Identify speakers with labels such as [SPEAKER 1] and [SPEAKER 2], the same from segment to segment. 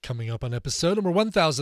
[SPEAKER 1] Coming up on episode number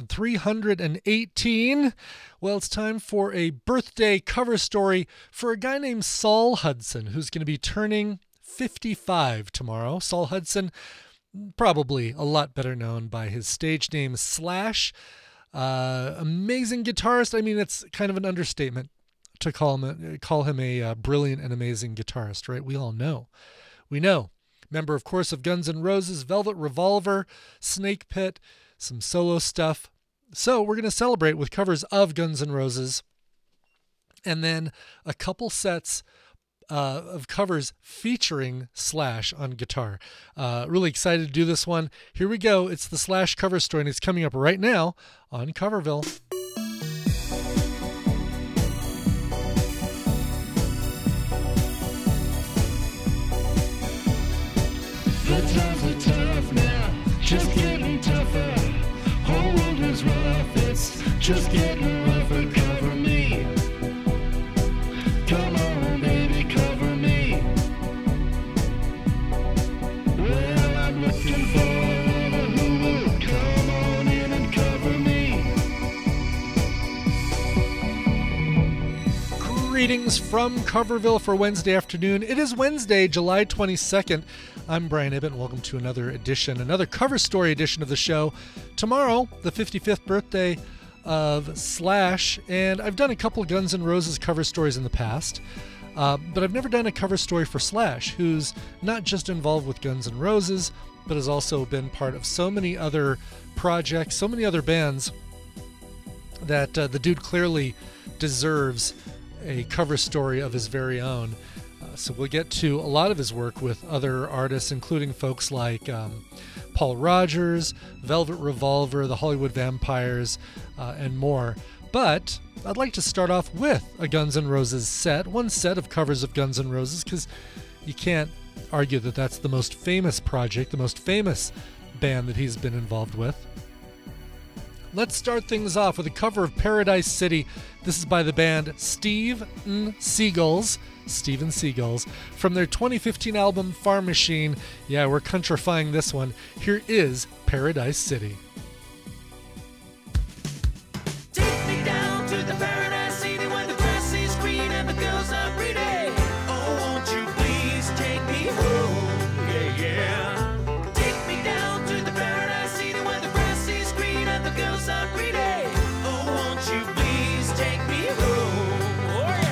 [SPEAKER 1] 1318, well, it's time for a birthday cover story for a guy named Saul Hudson, who's going to be turning 55 tomorrow. Saul Hudson, probably a lot better known by his stage name Slash. Amazing guitarist. I mean, it's kind of an understatement to call him a brilliant and amazing guitarist, right? We all know. We know. Member, of course, of Guns N' Roses, Velvet Revolver, Snake Pit, some solo stuff. So we're going to celebrate with covers of Guns N' Roses, and then a couple sets of covers featuring Slash on guitar. Really excited to do this one. Here we go. It's the Slash cover story, and it's coming up right now on Coverville.
[SPEAKER 2] The times are tough now, just getting tougher. Whole world is rough, it's just getting rougher. Cover me. Come on, baby, cover me. Well, I'm looking for a lover who will come on in and cover me.
[SPEAKER 1] Greetings from Coverville for Wednesday afternoon. It is Wednesday, July 22nd. I'm Brian Ibbott, and welcome to another cover story edition of the show. Tomorrow, the 55th birthday of Slash, and I've done a couple of Guns N' Roses cover stories in the past, but I've never done a cover story for Slash, who's not just involved with Guns N' Roses, but has also been part of so many other projects, so many other bands, that the dude clearly deserves a cover story of his very own. So we'll get to a lot of his work with other artists, including folks like Paul Rogers, Velvet Revolver, the Hollywood Vampires, and more. But I'd like to start off with a Guns N' Roses set, one set of covers of Guns N' Roses, because you can't argue that that's the most famous project, the most famous band that he's been involved with. Let's start things off with a cover of Paradise City. This is by the band Steven Seagulls, from their 2015 album Farm Machine. Yeah, we're countrifying this one. Here is Paradise City.
[SPEAKER 3] Take me down to the Paradise City where the grass is green and the girls are pretty. Oh, won't you please take me home? Yeah, yeah. Take me down to the Paradise City where the grass is green and the girls are pretty. Oh, won't you please take me home? Oh, yeah.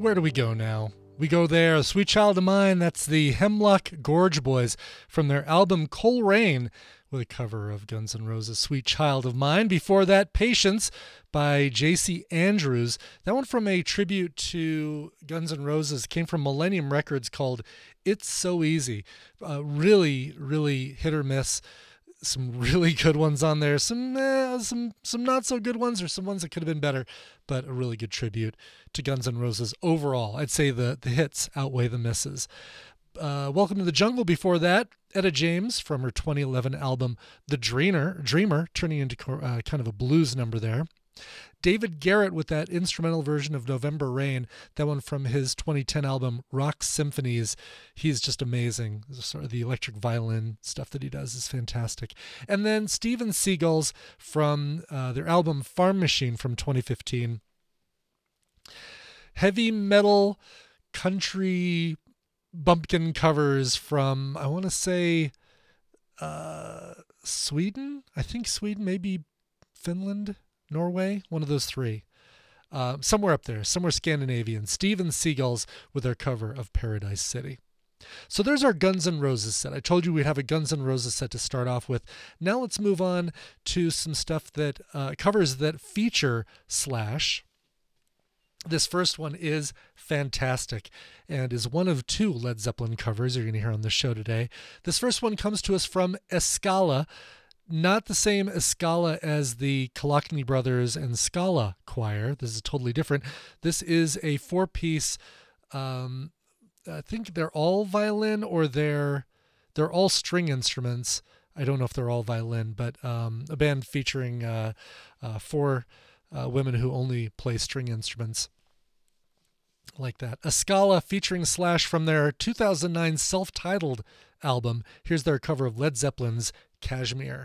[SPEAKER 1] Where do we go now? We go there, Sweet Child of Mine. That's the Hemlock Gorge Boys from their album Coal Rain, with a cover of Guns N' Roses' Sweet Child of Mine. Before that, Patience by J.C. Andrews. That one from a tribute to Guns N' Roses, came from Millennium Records, called It's So Easy. Really, really hit or miss. Some really good ones on there, some not so good ones, or some ones that could have been better, but a really good tribute to Guns N' Roses overall. I'd say the hits outweigh the misses. Welcome to the Jungle before that, Etta James from her 2011 album The Dreamer, turning into kind of a blues number there. David Garrett with that instrumental version of November Rain, that one from his 2010 album Rock Symphonies. He's just amazing. Sort of the electric violin stuff that he does is fantastic. And then Steven Seagulls from their album Farm Machine from 2015. Heavy metal country bumpkin covers from, I want to say, Sweden? I think Sweden, maybe Finland, Norway, one of those three. Somewhere up there, somewhere Scandinavian. Steven Seagulls with their cover of Paradise City. So there's our Guns N' Roses set. I told you we'd have a Guns N' Roses set to start off with. Now let's move on to some stuff that covers that feature Slash. This first one is fantastic and is one of two Led Zeppelin covers you're going to hear on the show today. This first one comes to us from Escala. Not the same Escala as the Kalakny Brothers and Scala Choir. This is totally different. This is a four-piece, I think they're all violin or they're all string instruments. I don't know if they're all violin, but a band featuring four women who only play string instruments like that. Escala featuring Slash from their 2009 self-titled album. Here's their cover of Led Zeppelin's Kashmir.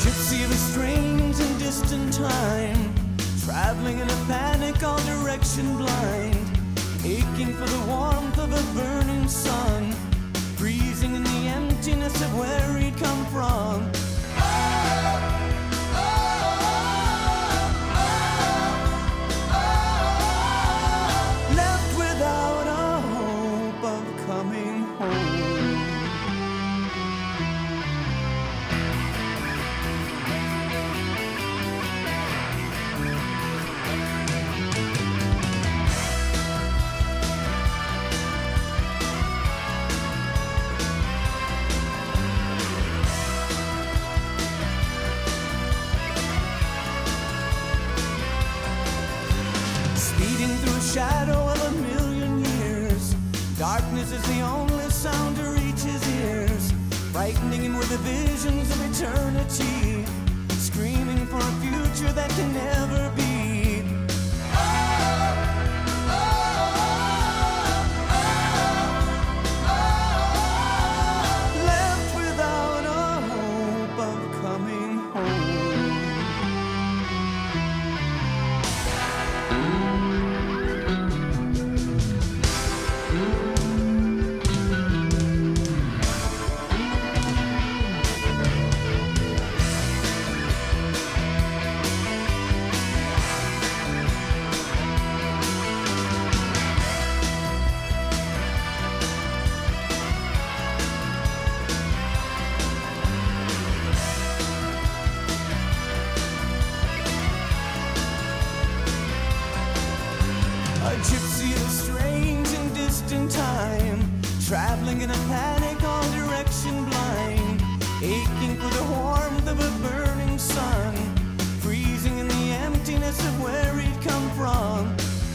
[SPEAKER 3] gypsy of a strange and distant time, traveling in a panic, all direction blind, aching for the warmth of a burning sun, freezing in the emptiness of where he'd come from. Left without a hope of coming home. Speeding through a shadow of a million years, darkness is the only sound to reach his ears, frightening him with the visions of eternity, screaming for a future that can never be. Left without a hope of coming home. A gypsy of a strange and distant time, traveling in a panic, all direction blind, aching for the warmth of a burning sun, freezing in the emptiness of where he'd come from.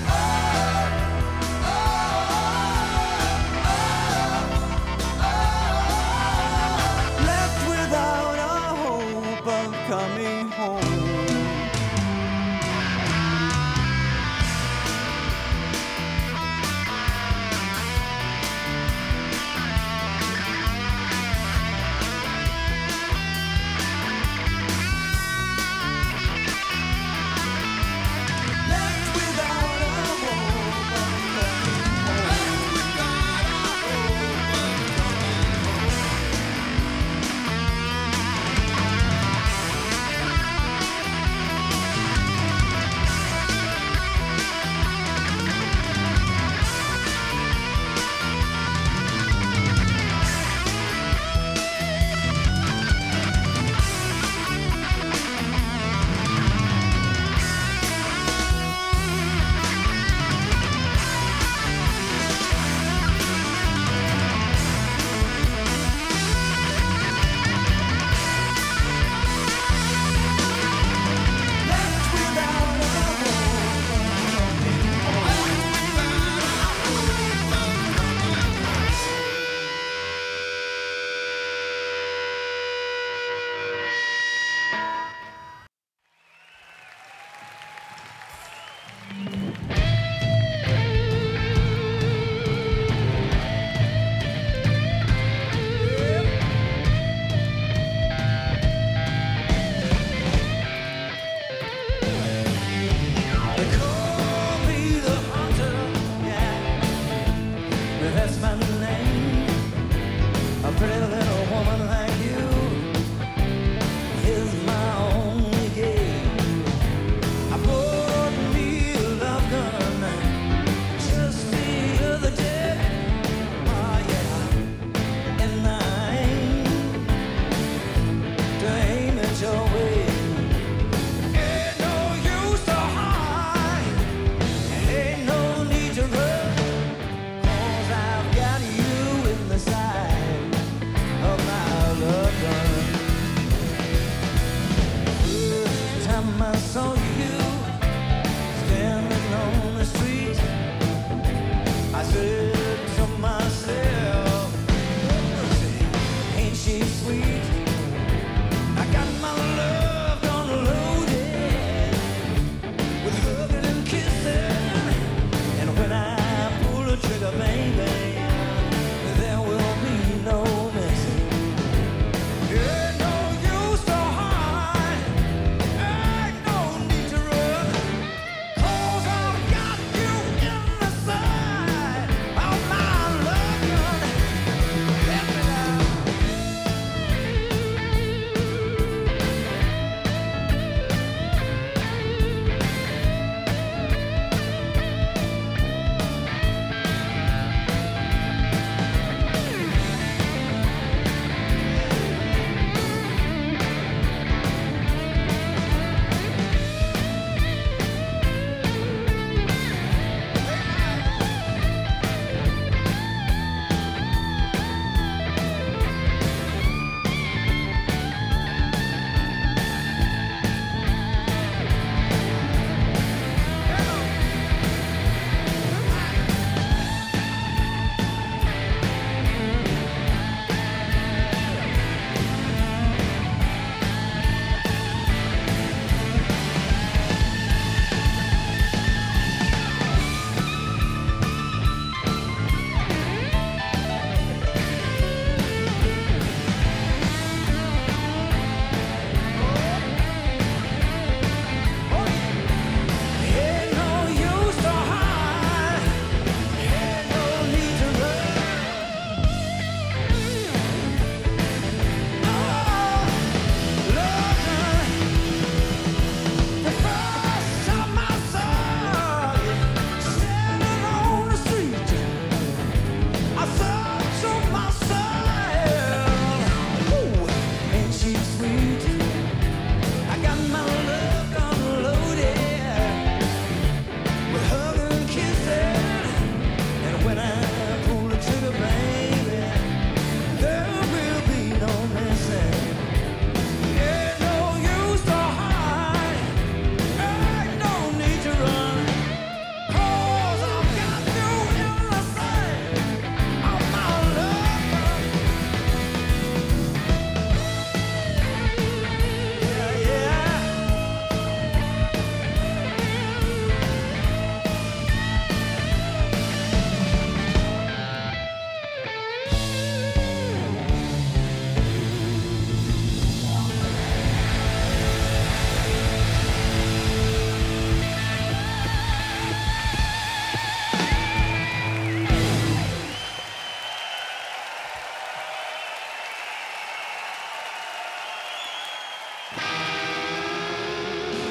[SPEAKER 3] Left without a hope of coming home. Left without a hope of coming home.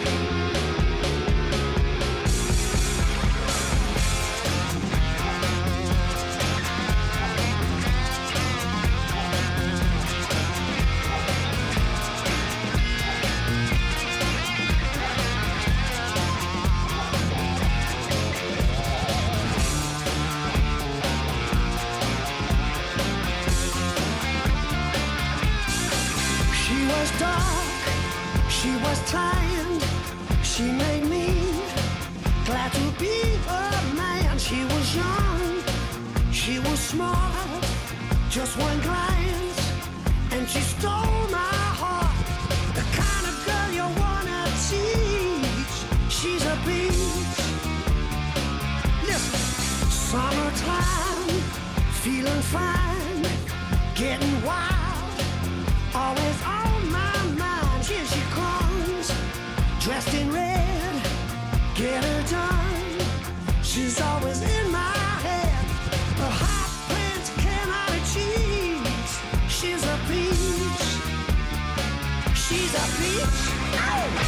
[SPEAKER 4] She made me glad to be a man. She was young, she was smart, just one glance, and she stole my heart. The kind of girl you wanna teach. She's a beach. Listen, summertime, feeling fine, getting wild, always on my mind. Here she comes, dressed in red, get her done. She's always in my head. Her hot pants cannot cheese. She's a peach. She's a peach. Oh!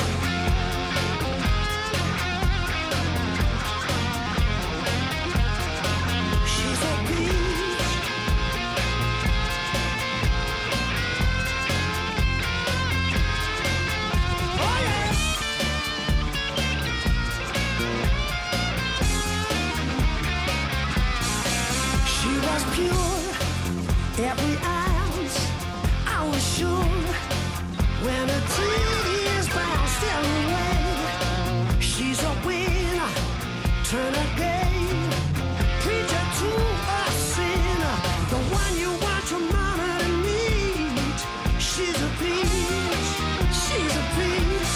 [SPEAKER 4] She's a peach. Oh yeah. She was pure, every ounce. I was sure when her tears bounced away. She's a winner, turn again, preacher to a sinner, the one you want your mama to meet. She's a peach, she's a peach.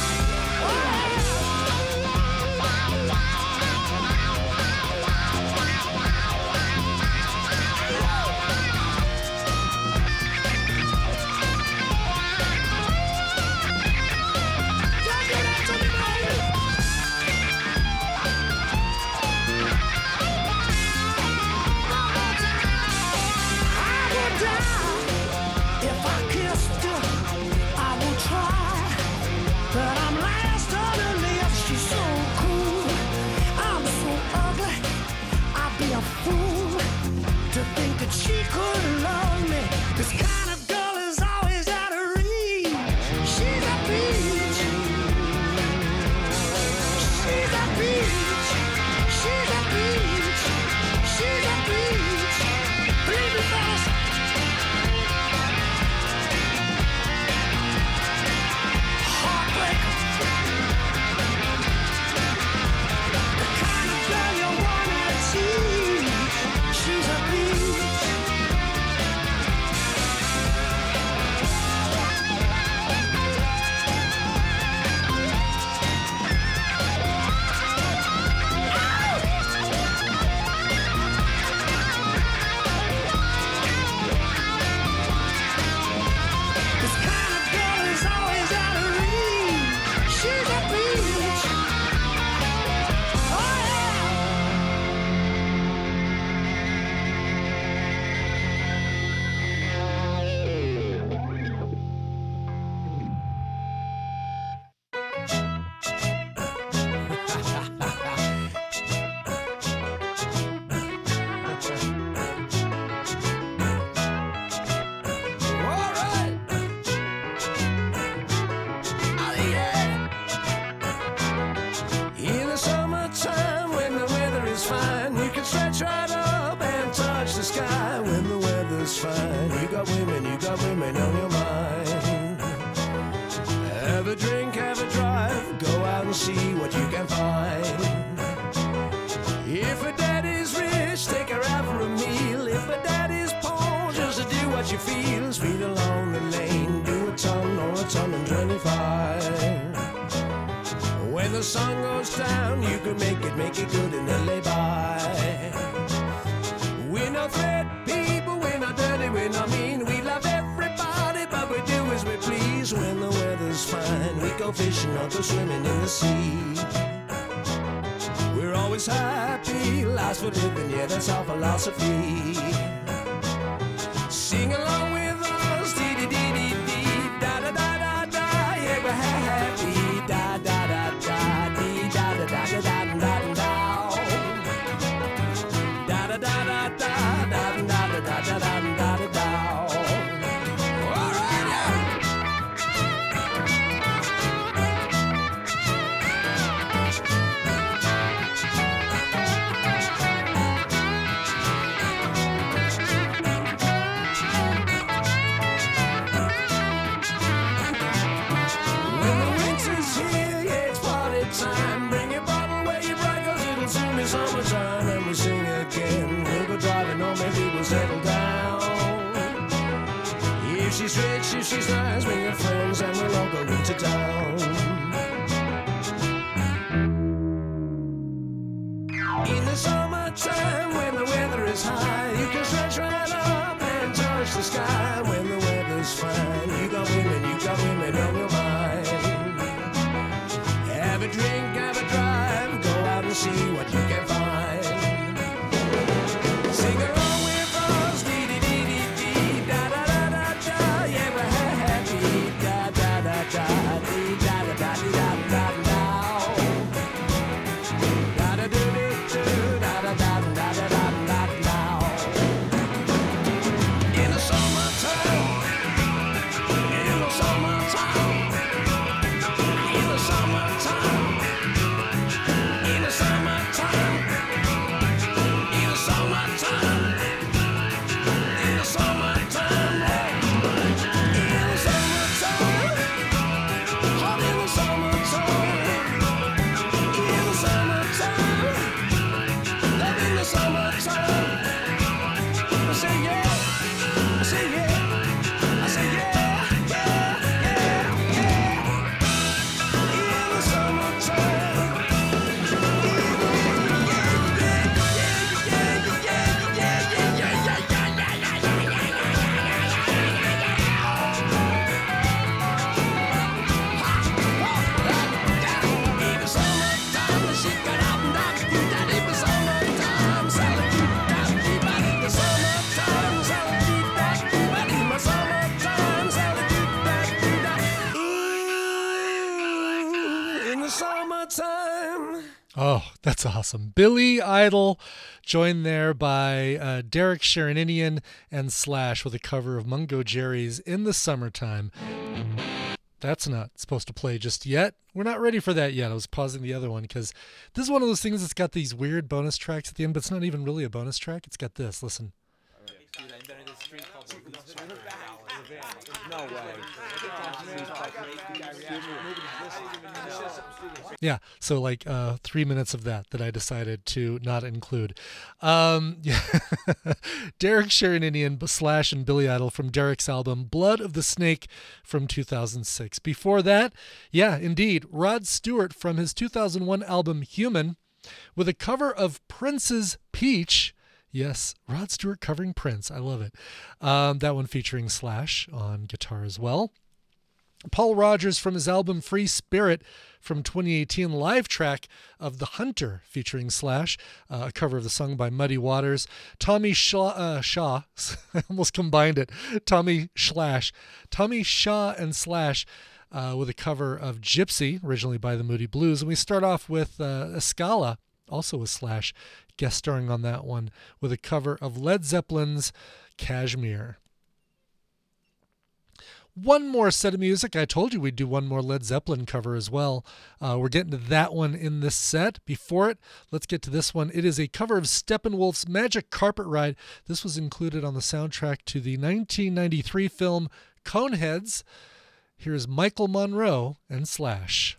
[SPEAKER 4] But I'm last on her list. She's so cool, I'm so ugly. I'd be a fool to think that she could love me. This kind of girl is always out of reach. She's a peach. She's a peach. She's a peach. She's a peach. Believe me, fellas. She's a peach. This kind of girl is always out of reach. She's a peach. Oh yeah.
[SPEAKER 5] In the summertime, when the weather is fine, you can stretch right up and touch the sky. When the weather's fine, you got women on your mind. Have a drink, have a drive, go out and see what you can find. If a daddy's rich, take her out for a meal. If a daddy's poor, just do what you feel. Speed along the lane, do a ton or a ton and 25. When the sun goes down, you can make it good in a lay-by. We're not threat people, we're not dirty, we're not mean. We love everybody, but we do as we please. When the weather's fine, we go fishing or go swimming in the sea. We're always happy, life's for living, yeah, that's our philosophy. Sing along with us, dee-dee-dee-dee-dee, da-da-da-da-da, yeah, we're happy, she's nice, bring your friends and we'll all go into town. In the summertime when the weather is high, you can stretch right up and touch the sky. When the weather's fine, you got women on your mind. Have a drink, have a drive, go out and see what you can find. Sing along with us, dee dee dee dee dee, da da da da da, yeah we're happy, da da da da, dee da da da dee da da da, da da do do do, da da da da da da da da. In the summertime, in the summertime, in the summertime, in the summertime, in the summertime, in the summertime, in the summertime, hot in the summertime, in the summertime, love in the summertime. I say yeah, I say yeah, I say yeah, yeah, yeah, yeah. In the summertime, in the summertime, she got up and down, that in the summertime, salad, in the summertime, salad, but in the summertime, salad, in the summertime.
[SPEAKER 1] Oh, that's awesome. Billy Idol, joined there by Derek Sharoninian and Slash with a cover of Mungo Jerry's In the Summertime. That's not supposed to play just yet. We're not ready for that yet. I was pausing the other one because this is one of those things that's got these weird bonus tracks at the end, but it's not even really a bonus track. It's got this. Listen. Yeah, so like 3 minutes of that I decided to not include. Yeah. Derek Sharoninian, Slash, and Billy Idol from Derek's album Blood of the Snake from 2006. Before that, yeah, indeed, Rod Stewart from his 2001 album Human with a cover of Prince's Peach. Yes, Rod Stewart covering Prince. I love it. That one featuring Slash on guitar as well. Paul Rogers from his album Free Spirit from 2018, live track of The Hunter featuring Slash, a cover of the song by Muddy Waters. Tommy Shaw, I almost combined it, Tommy Shaw and Slash with a cover of Gypsy, originally by the Moody Blues. And we start off with Escala, also with Slash, guest starring on that one with a cover of Led Zeppelin's Kashmir. One more set of music. I told you we'd do one more Led Zeppelin cover as well. We're getting to that one in this set. Before it, let's get to this one. It is a cover of Steppenwolf's Magic Carpet Ride. This was included on the soundtrack to the 1993 film Coneheads. Here's Michael Monroe and Slash.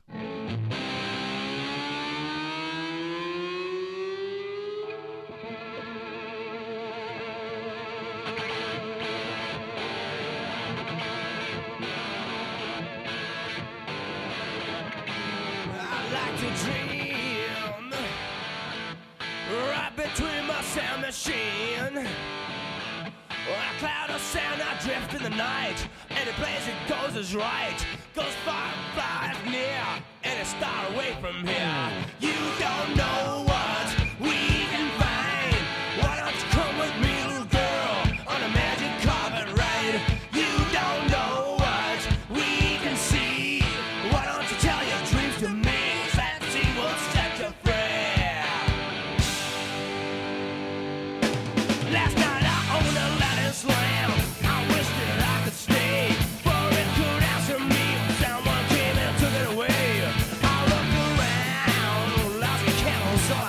[SPEAKER 5] Dream right between my sound machine. A cloud of sound I drift in the night. Any place it goes is right. Goes far and far and near. Any star away from here. You don't know what we can find. Why don't you come with me, little girl, on a magic carpet ride? You don't know what we can see. Why don't you tell your dreams to me? Last night I owned a Latin slam. I wish that I could stay, for it could answer me when someone came and took it away. I looked around, lost the camels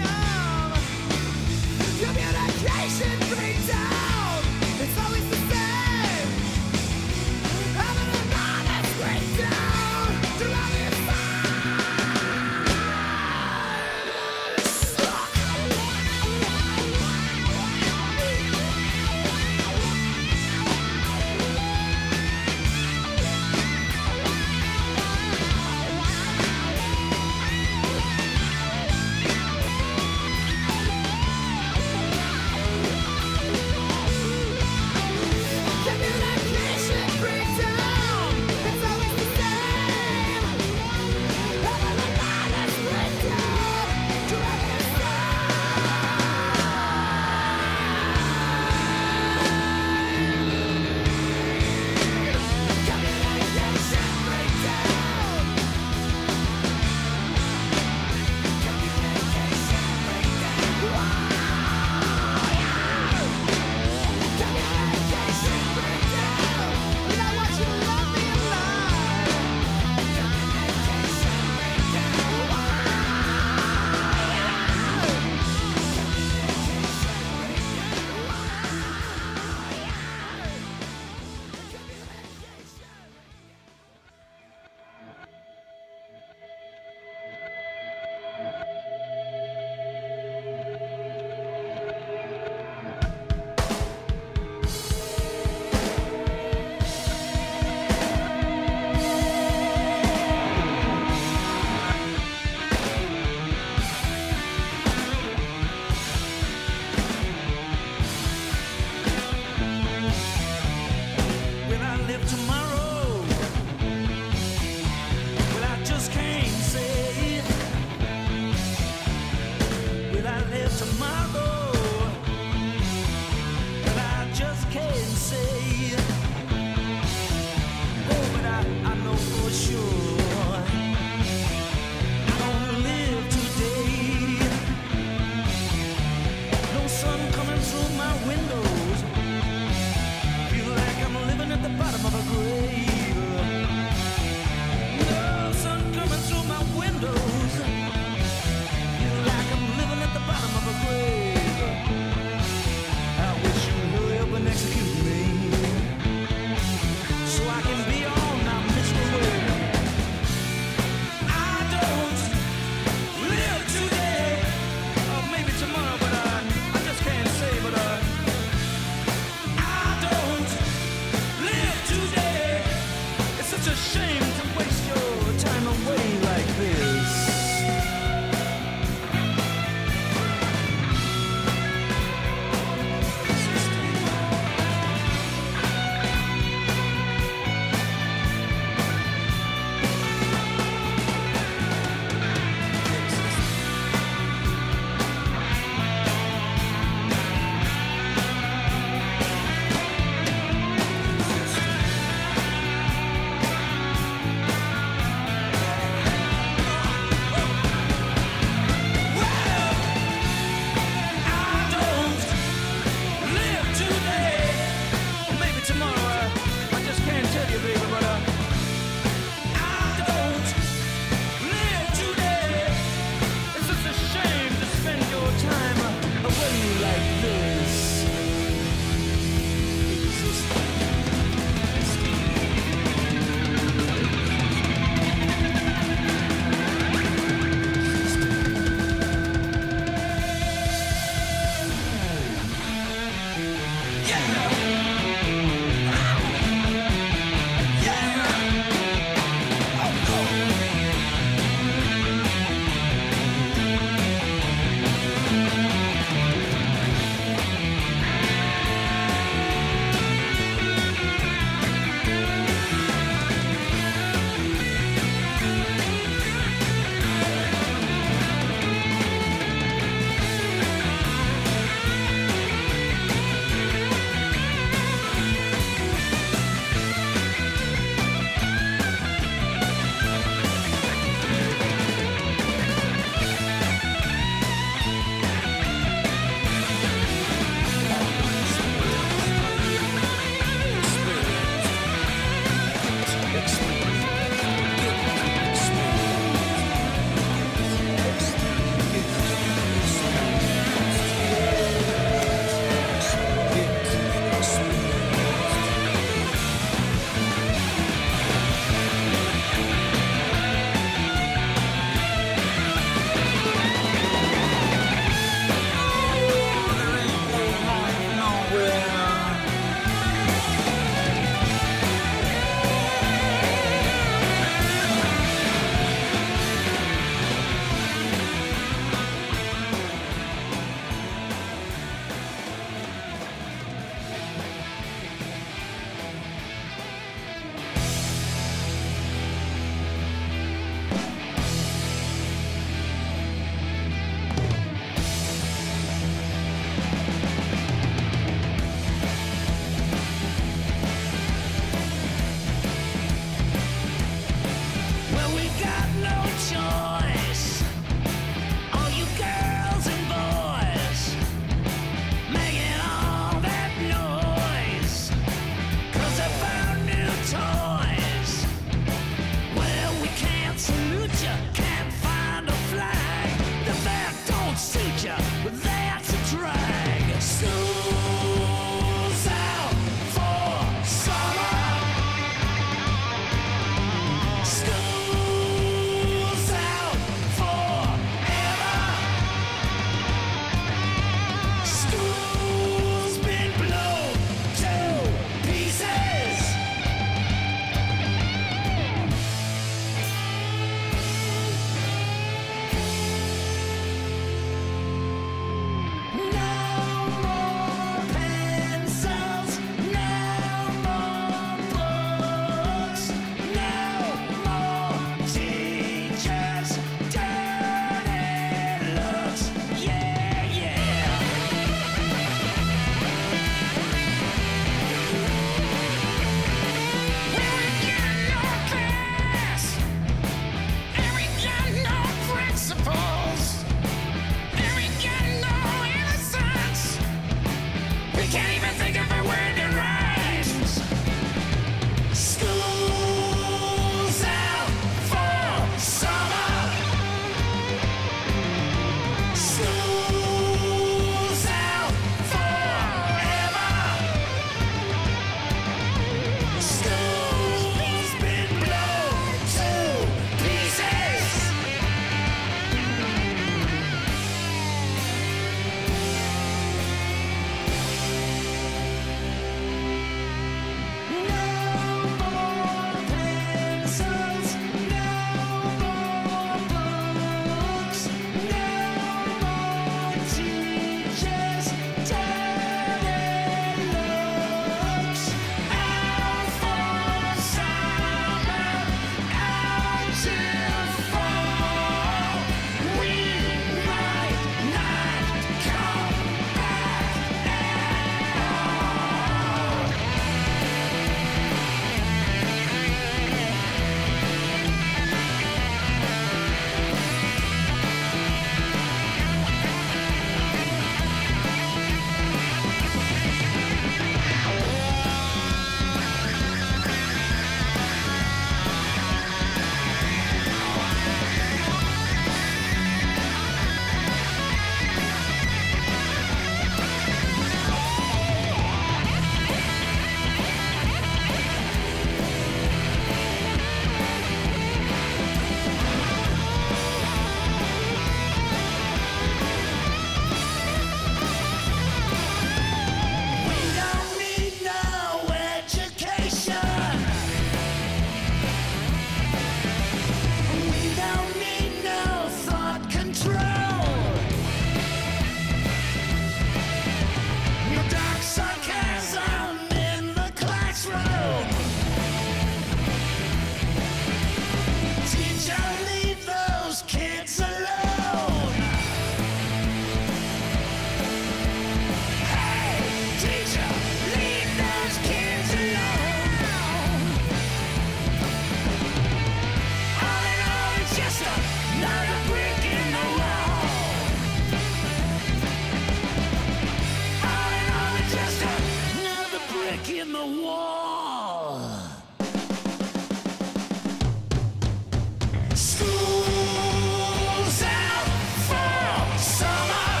[SPEAKER 5] School's out for summer.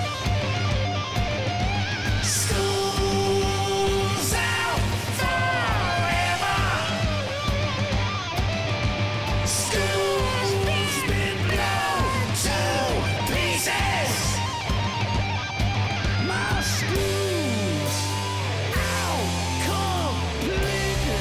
[SPEAKER 5] School's out forever. School's been blown to pieces. My school's out completely.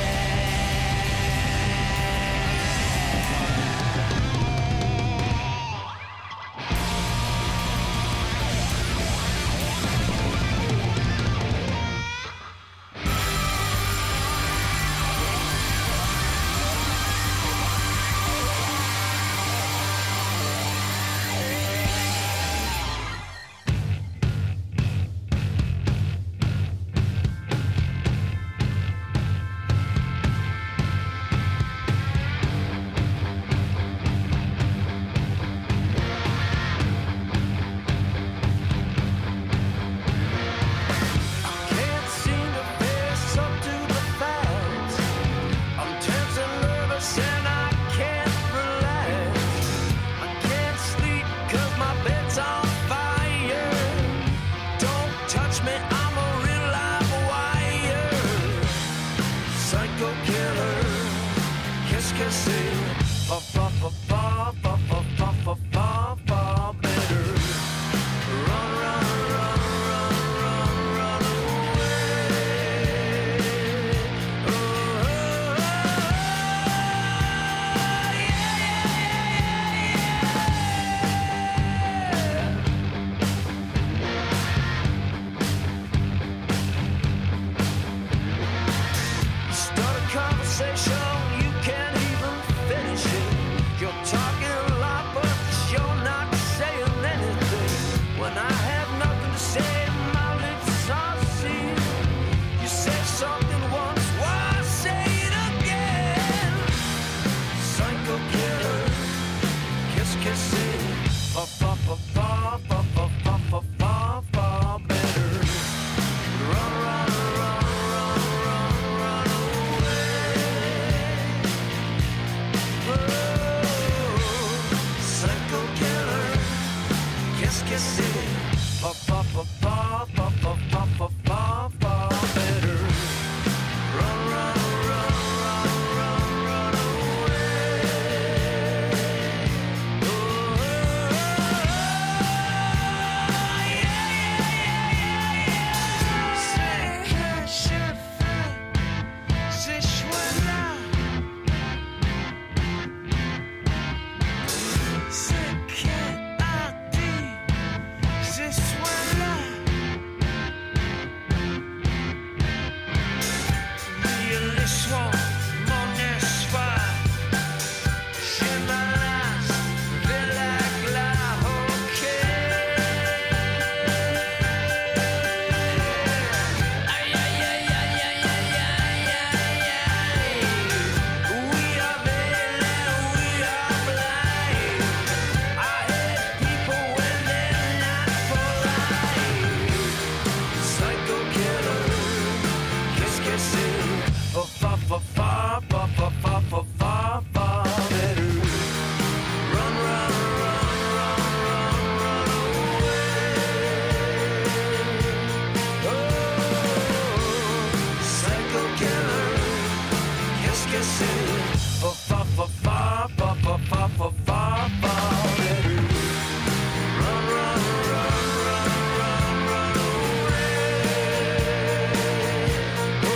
[SPEAKER 5] Can't seem to face up to the facts. I'm tense and nervous and I can't relax. I can't sleep 'cause my bed's on fire. Don't touch me, I'm a real live wire. Psycho killer, kiss kissing, fa fa fa fa fa fa fa fa fa fa better. Run, run, run, run, run, run away. Oh, start a conversation, you can't even finish it. You're talking a lot, but you're not saying anything. When I have nothing to say, my lips are sealed. You say something once, why say it again? Psycho killer, kiss kissing, fa fa fa fa fa fa fa fa fa fa better. Run, run, run, run, run, run away. Oh, psycho killer, kiss kissing, fa fa fa fa fa fa fa fa fa fa better. Run, run, run, run, run, run away. Oh, c'est que je fais, ces choix-là. C'est que a dit, ces soins-là. Oui, le soir, mon espoir. J'ai ma lasse, de la glace, ok. Aïe, aïe, aïe, aïe, aïe, aïe, aïe, aïe, aïe. We are villain, we are blind. I hate people when they're not polite. Psycho killer, kiss kissing, fa fa fa fa fa fa fa fa fa fa better. Run, run, run, run, run, run away. Oh, psycho killer, kiss kissing, fa fa fa fa fa fa fa fa fa fa better. Run, run, run, run, run, run away. Oh,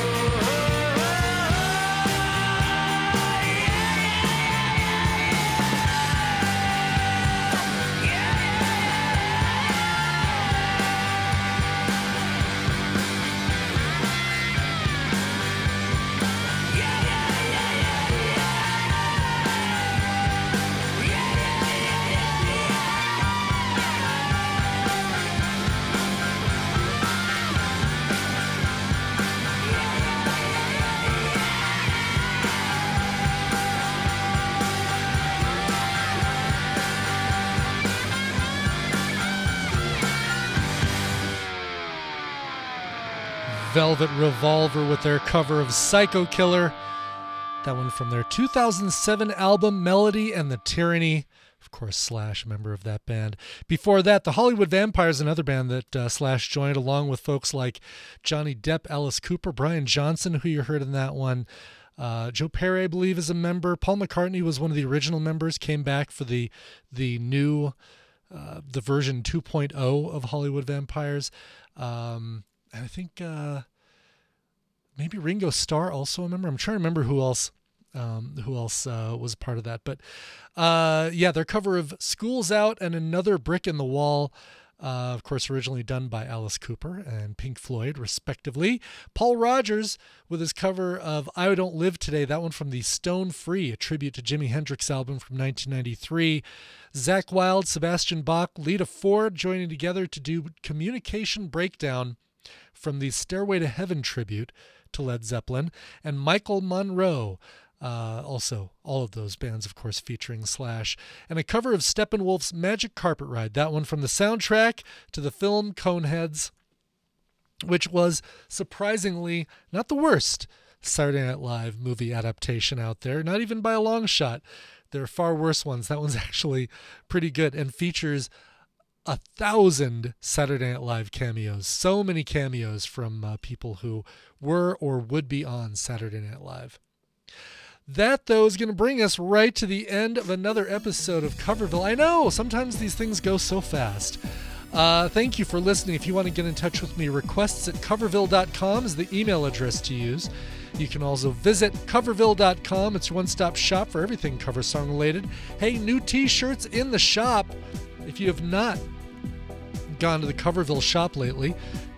[SPEAKER 1] Velvet Revolver with their cover of Psycho Killer. That one from their 2007 album Melody and the Tyranny. Of course, Slash, member of that band. Before that, the Hollywood Vampires, another band that Slash joined, along with folks like Johnny Depp, Alice Cooper, Brian Johnson, who you heard in that one. Joe Perry, I believe, is a member. Paul McCartney was one of the original members, came back for the new, the version 2.0 of Hollywood Vampires. And I think maybe Ringo Starr also a member. I'm trying to remember who else was part of that. But yeah, their cover of School's Out and Another Brick in the Wall, of course, originally done by Alice Cooper and Pink Floyd, respectively. Paul Rogers with his cover of I Don't Live Today, that one from the Stone Free, a tribute to Jimi Hendrix album from 1993. Zakk Wylde, Sebastian Bach, Lita Ford joining together to do Communication Breakdown from the Stairway to Heaven tribute to Led Zeppelin. And Michael Monroe, also all of those bands, of course, featuring Slash. And a cover of Steppenwolf's Magic Carpet Ride, that one from the soundtrack to the film Coneheads, which was surprisingly not the worst Saturday Night Live movie adaptation out there, not even by a long shot. There are far worse ones. That one's actually pretty good and features 1,000 Saturday Night Live cameos. So many cameos from people who were or would be on Saturday Night Live. That, though, is going to bring us right to the end of another episode of Coverville. I know, sometimes these things go so fast. Thank you for listening. If you want to get in touch with me, requests@coverville.com is the email address to use. You can also visit coverville.com. It's your one-stop shop for everything cover song related. Hey, new t-shirts in the shop. If you have not gone to the Coverville shop lately,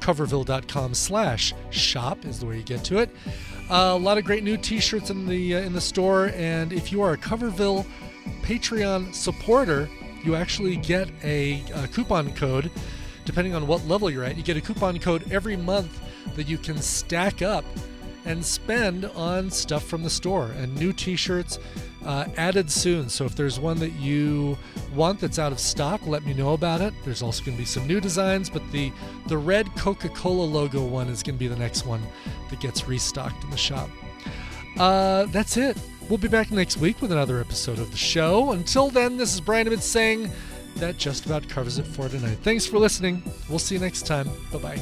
[SPEAKER 1] coverville.com/shop is the way you get to it. A lot of great new t-shirts in the store, and if you are a Coverville Patreon supporter, you actually get a coupon code. Depending on what level you're at, you get a coupon code every month that you can stack up and spend on stuff from the store. And new t-shirts added soon. So if there's one that you want that's out of stock, let me know about it. There's also going to be some new designs, but the red Coca-Cola logo one is going to be the next one that gets restocked in the shop. That's it. We'll be back next week with another episode of the show. Until then, this is Brian Ibbett saying that just about covers it for tonight. Thanks for listening. We'll see you next time. Bye-bye.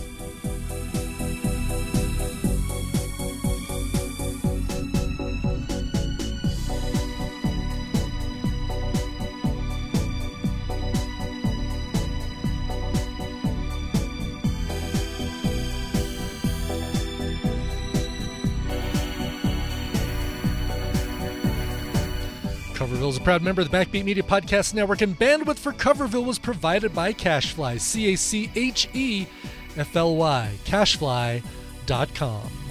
[SPEAKER 1] Coverville is a proud member of the Backbeat Media Podcast Network, and bandwidth for Coverville was provided by CacheFly, CacheFly, CacheFly.com.